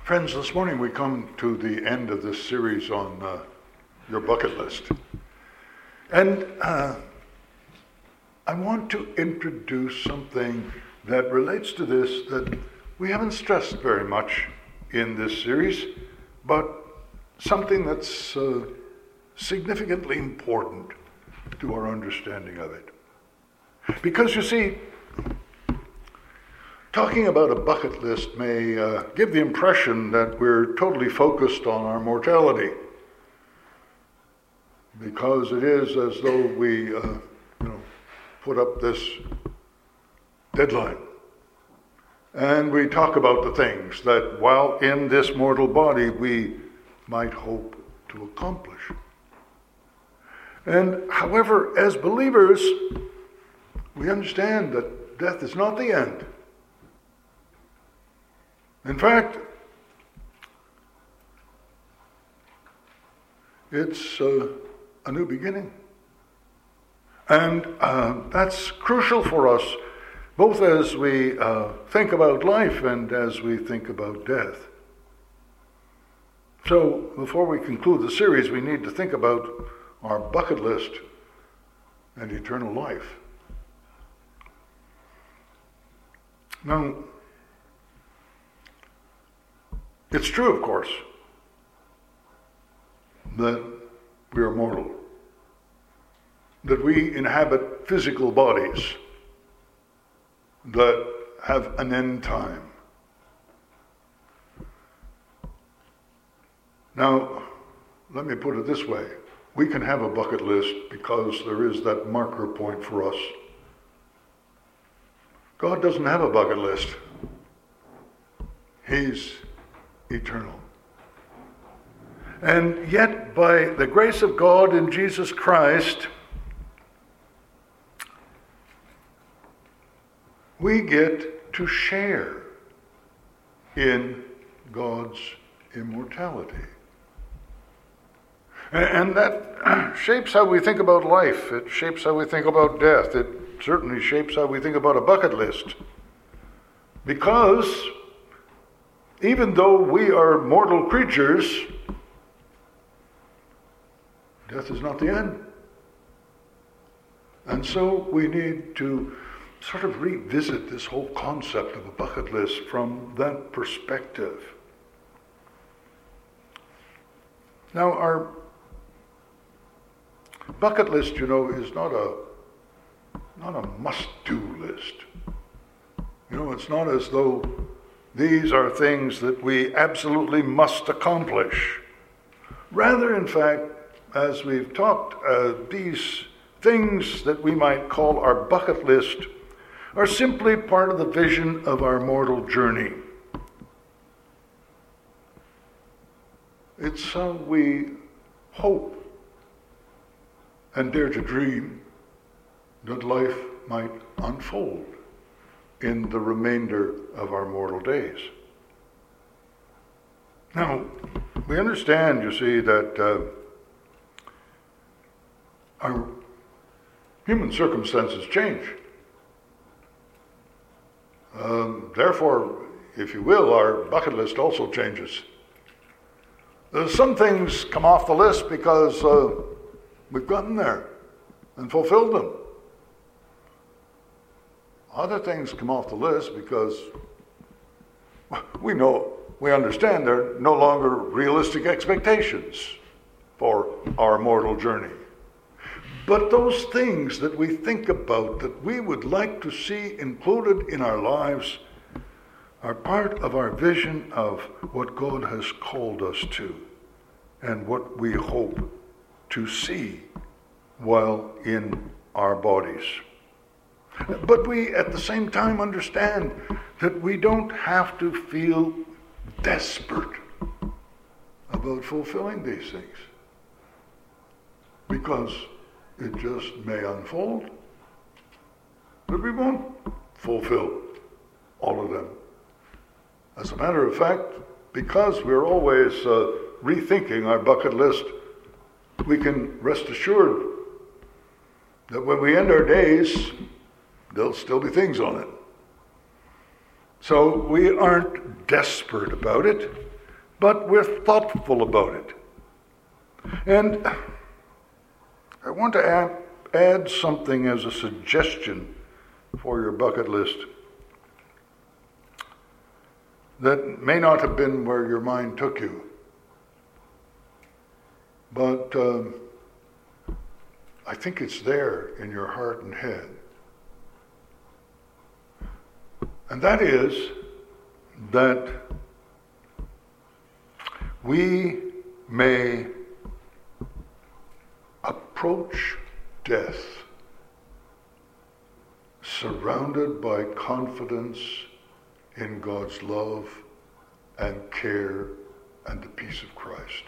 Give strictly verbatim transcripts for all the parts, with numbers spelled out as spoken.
Friends, this morning we come to the end of this series on uh, your bucket list. And uh, I want to introduce something that relates to this that we haven't stressed very much in this series, but something that's uh, significantly important to our understanding of it. Because you see, talking about a bucket list may uh, give the impression that we're totally focused on our mortality, because it is as though we, uh, you know, put up this deadline, and we talk about the things that, while in this mortal body, we might hope to accomplish. And however, as believers, we understand that death is not the end. In fact, it's uh, a new beginning. And uh, that's crucial for us, both as we uh, think about life and as we think about death. So, before we conclude the series, we need to think about our bucket list and eternal life. Now, it's true, of course, that we are mortal, that we inhabit physical bodies that have an end time. Now, let me put it this way. We can have a bucket list because there is that marker point for us. God doesn't have a bucket list. He's eternal. And yet, by the grace of God in Jesus Christ, we get to share in God's immortality. And that shapes how we think about life. It shapes how we think about death. It certainly shapes how we think about a bucket list. Because even though we are mortal creatures, death is not the end. And so we need to sort of revisit this whole concept of a bucket list from that perspective. Now, our bucket list, you know, is not a not a must-do list. You know, it's not as though these are things that we absolutely must accomplish. Rather, in fact, as we've talked, uh, these things that we might call our bucket list are simply part of the vision of our mortal journey. It's how we hope and dare to dream that life might unfold in the remainder of our mortal days. Now, we understand, you see, that uh, our human circumstances change. Um, therefore, if you will, our bucket list also changes. Uh, some things come off the list because uh, we've gotten there and fulfilled them. Other things come off the list because we know, we understand they're no longer realistic expectations for our mortal journey. But those things that we think about that we would like to see included in our lives are part of our vision of what God has called us to and what we hope to see while in our bodies. But we at the same time understand that we don't have to feel desperate about fulfilling these things, because it just may unfold that we won't fulfill all of them. As a matter of fact, because we're always uh, rethinking our bucket list, we can rest assured that when we end our days, there'll still be things on it. So we aren't desperate about it. but we're thoughtful about it. And I want to add, add something as a suggestion for your bucket list that may not have been where your mind took you. But um, I think it's there in your heart and head. And that is that we may approach death surrounded by confidence in God's love and care and the peace of Christ.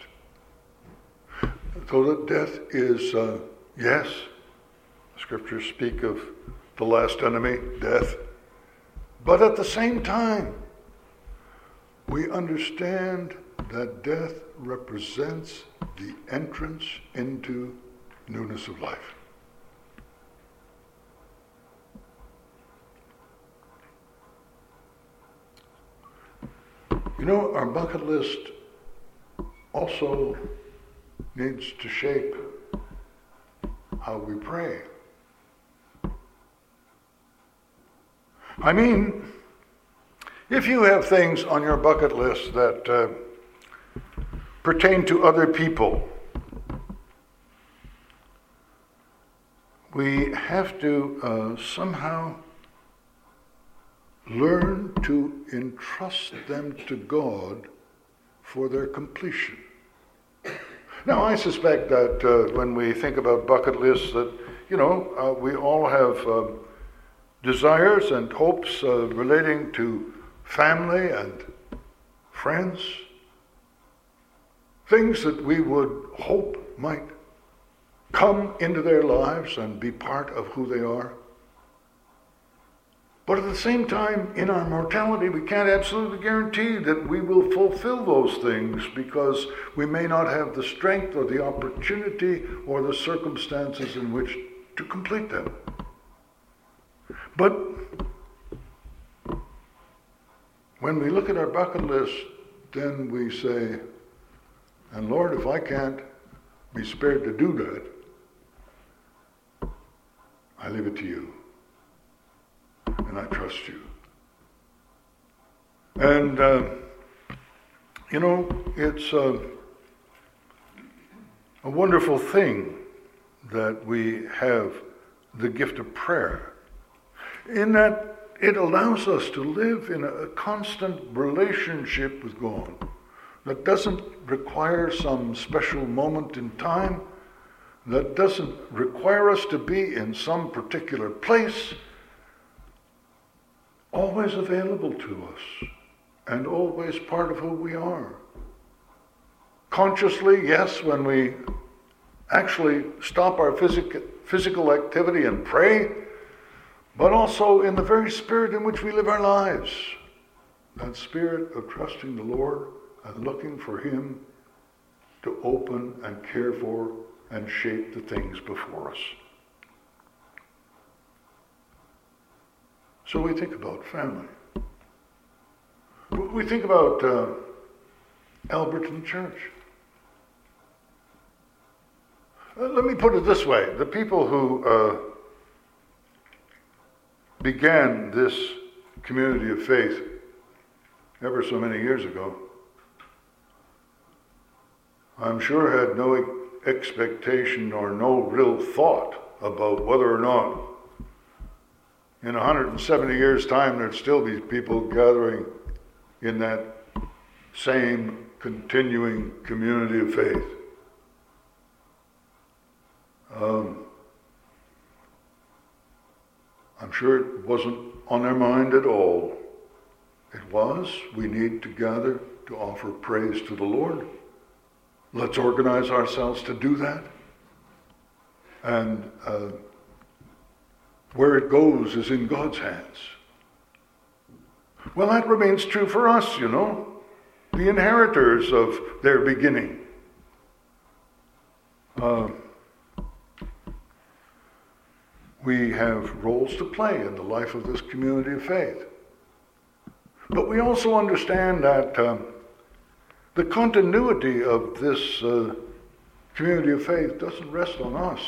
So that death is, uh, yes, scriptures speak of the last enemy, death, but at the same time, we understand that death represents the entrance into newness of life. You know, our bucket list also needs to shape how we pray. I mean, if you have things on your bucket list that uh, pertain to other people, we have to uh, somehow learn to entrust them to God for their completion. Now, I suspect that uh, when we think about bucket lists, that, you know, uh, we all have uh, desires and hopes uh, relating to family and friends, things that we would hope might come into their lives and be part of who they are. But at the same time, in our mortality, we can't absolutely guarantee that we will fulfill those things because we may not have the strength or the opportunity or the circumstances in which to complete them. But when we look at our bucket list, then we say, and Lord, if I can't be spared to do that, I leave it to you. And I trust you. And, uh, you know, it's uh, a wonderful thing that we have the gift of prayer, in that it allows us to live in a constant relationship with God that doesn't require some special moment in time, that doesn't require us to be in some particular place, always available to us and always part of who we are. Consciously, yes, when we actually stop our physical physical activity and pray, but also in the very spirit in which we live our lives. That spirit of trusting the Lord and looking for Him to open and care for and shape the things before us. So we think about family. We think about uh, Alberton Church. Uh, let me put it this way. The people who uh, began this community of faith ever so many years ago, I'm sure had no expectation or no real thought about whether or not in one hundred seventy years' time there'd still be people gathering in that same continuing community of faith. Um, I'm sure it wasn't on their mind at all. It was, we need to gather to offer praise to the Lord. Let's organize ourselves to do that. And uh, where it goes is in God's hands. Well, that remains true for us, you know, the inheritors of their beginning. Uh, we have roles to play in the life of this community of faith. But we also understand that uh, the continuity of this uh, community of faith doesn't rest on us.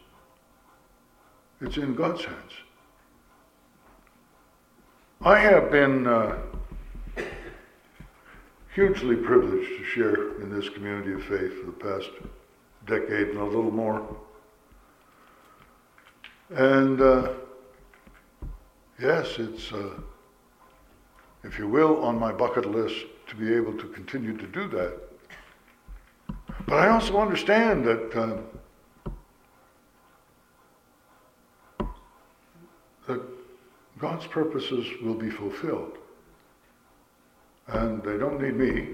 It's in God's hands. I have been uh, hugely privileged to share in this community of faith for the past decade and a little more. And uh, yes, it's, uh, if you will, on my bucket list to be able to continue to do that. But I also understand that uh, that God's purposes will be fulfilled. And they don't need me.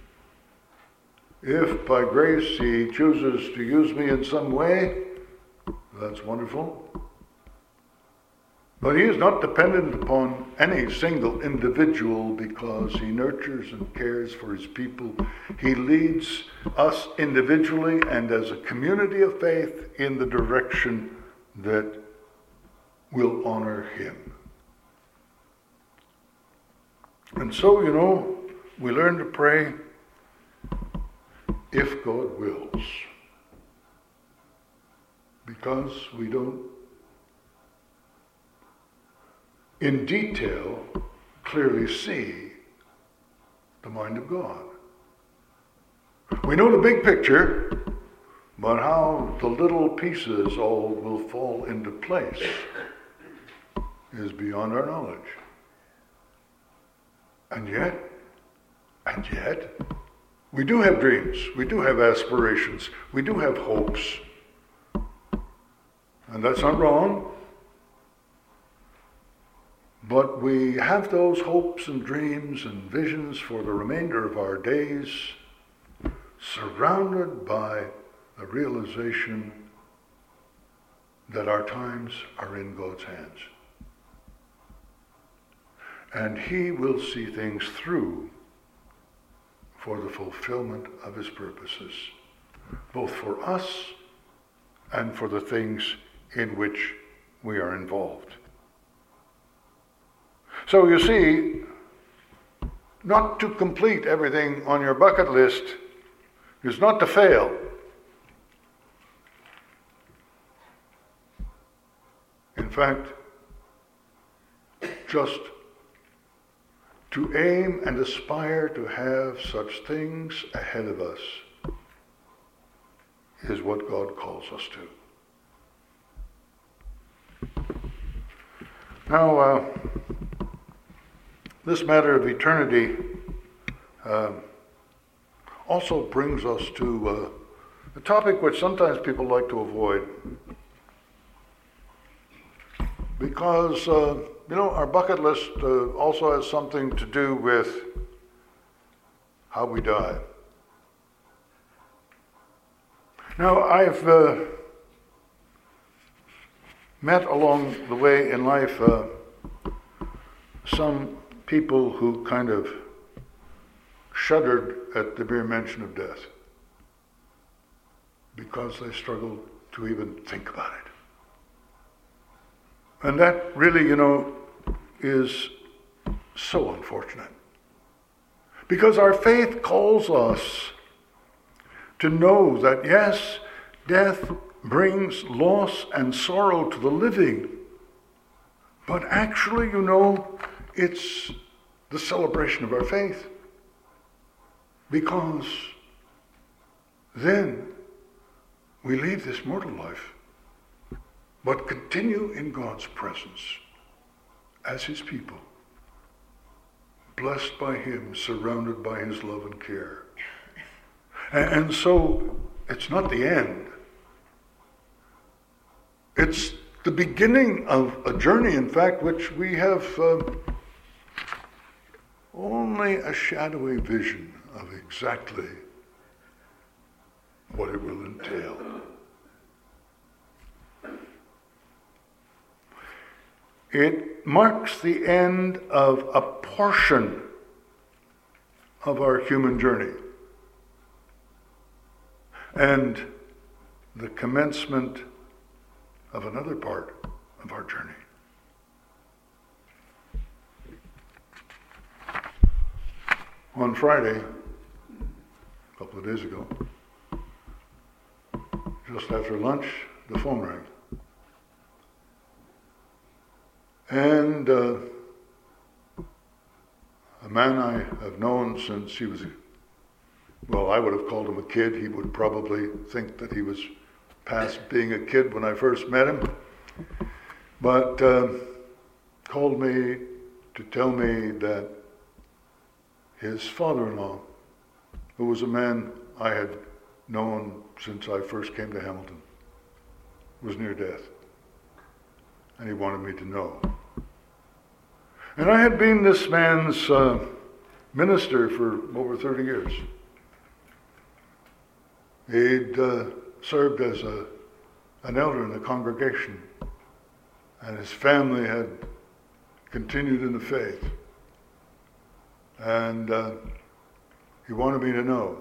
If by grace he chooses to use me in some way, that's wonderful. But he is not dependent upon any single individual because he nurtures and cares for his people. He leads us individually and as a community of faith in the direction that will honor him. And so, you know, we learn to pray if God wills. Because we don't, in detail, clearly see the mind of God. We know the big picture, but how the little pieces all will fall into place is beyond our knowledge. And yet, and yet, we do have dreams, we do have aspirations, we do have hopes. And that's not wrong. But we have those hopes and dreams and visions for the remainder of our days, surrounded by the realization that our times are in God's hands. And he will see things through for the fulfillment of his purposes, both for us and for the things in which we are involved. So you see, not to complete everything on your bucket list is not to fail. In fact, just to aim and aspire to have such things ahead of us is what God calls us to. Now, uh, this matter of eternity uh, also brings us to uh, a topic which sometimes people like to avoid. Because, uh, you know, our bucket list uh, also has something to do with how we die. Now, I've uh, met along the way in life uh, some people who kind of shuddered at the mere mention of death because they struggled to even think about it. And that really, you know, is so unfortunate. Because our faith calls us to know that, yes, death brings loss and sorrow to the living, but actually, you know, it's the celebration of our faith. Because then we leave this mortal life, but continue in God's presence as his people, blessed by him, surrounded by his love and care. And, and so it's not the end. It's the beginning of a journey, in fact, which we have uh, only a shadowy vision of exactly what it will entail. It marks the end of a portion of our human journey and the commencement of another part of our journey. On Friday, couple of days ago. Just after lunch, the phone rang. And uh, a man I have known since he was, well, I would have called him a kid. He would probably think that he was past being a kid when I first met him. But uh, called me to tell me that his father-in-law, who was a man I had known since I first came to Hamilton, was near death. And he wanted me to know. And I had been this man's uh, minister for over thirty years. He'd uh, served as a, an elder in the congregation, and his family had continued in the faith. And uh, he wanted me to know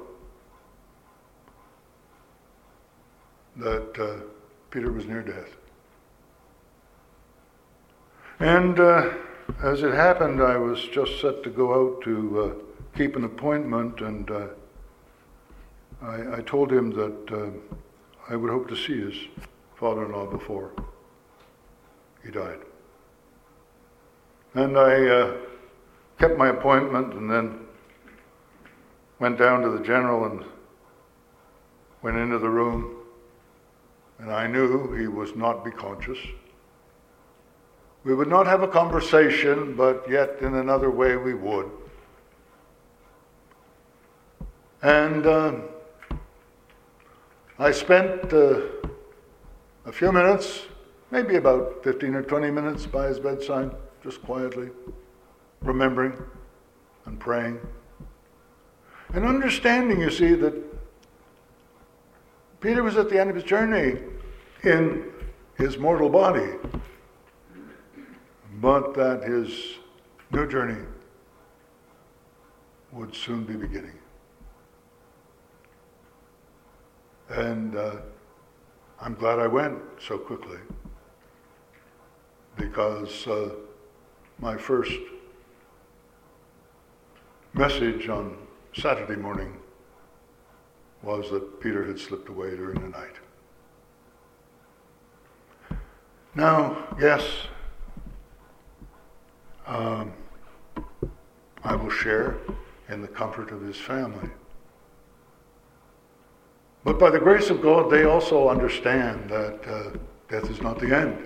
that uh, Peter was near death. And uh, as it happened, I was just set to go out to uh, keep an appointment, and uh, I, I told him that uh, I would hope to see his father-in-law before he died. And I uh, kept my appointment and then went down to the general and went into the room, and I knew he was not be conscious. We would not have a conversation, but yet in another way we would. And uh, I spent uh, a few minutes, maybe about fifteen or twenty minutes by his bedside, just quietly, remembering and praying. And understanding, you see, that Peter was at the end of his journey in his mortal body, but that his new journey would soon be beginning. And uh, I'm glad I went so quickly, because uh, my first message on Saturday morning was that Peter had slipped away during the night. Now, yes, um, I will share in the comfort of his family. But by the grace of God, they also understand that uh, death is not the end.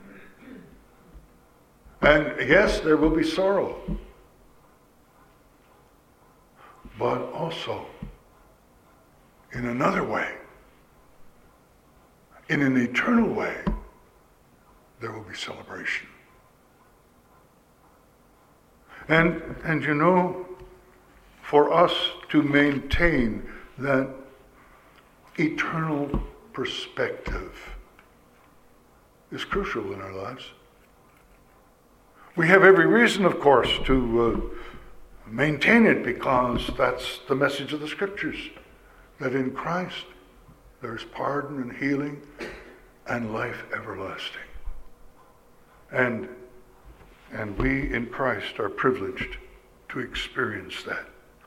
And yes, there will be sorrow, but also in another way, in an eternal way, there will be celebration. And, and you know, for us to maintain that eternal perspective is crucial in our lives. We have every reason, of course, to uh, maintain it, because that's the message of the Scriptures, that in Christ there is pardon and healing and life everlasting. And, and we in Christ are privileged to experience that.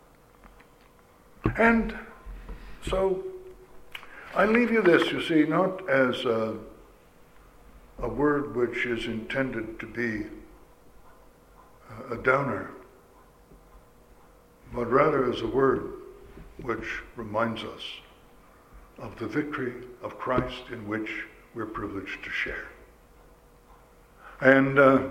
And so I leave you this, you see, not as a, a word which is intended to be a downer, but rather as a word which reminds us of the victory of Christ in which we're privileged to share. And uh,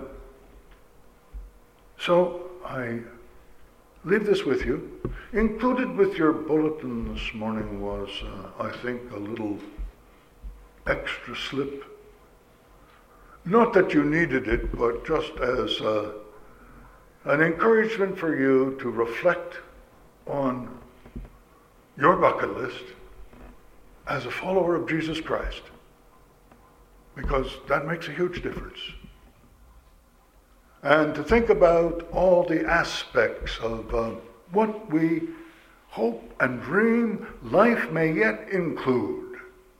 so I leave this with you. Included with your bulletin this morning was, uh, I think, a little extra slip. Not that you needed it, but just as uh, an encouragement for you to reflect on your bucket list as a follower of Jesus Christ, because that makes a huge difference. And to think about all the aspects of uh, what we hope and dream life may yet include,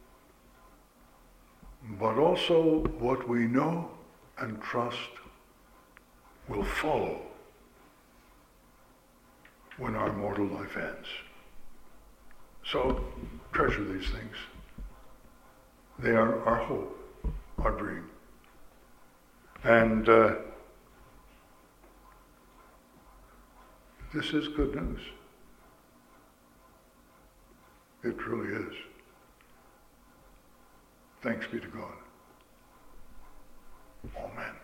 but also what we know and trust will follow when our mortal life ends. So treasure these things. They are our hope, our dream. And uh, this is good news. It truly is. Thanks be to God. Amen.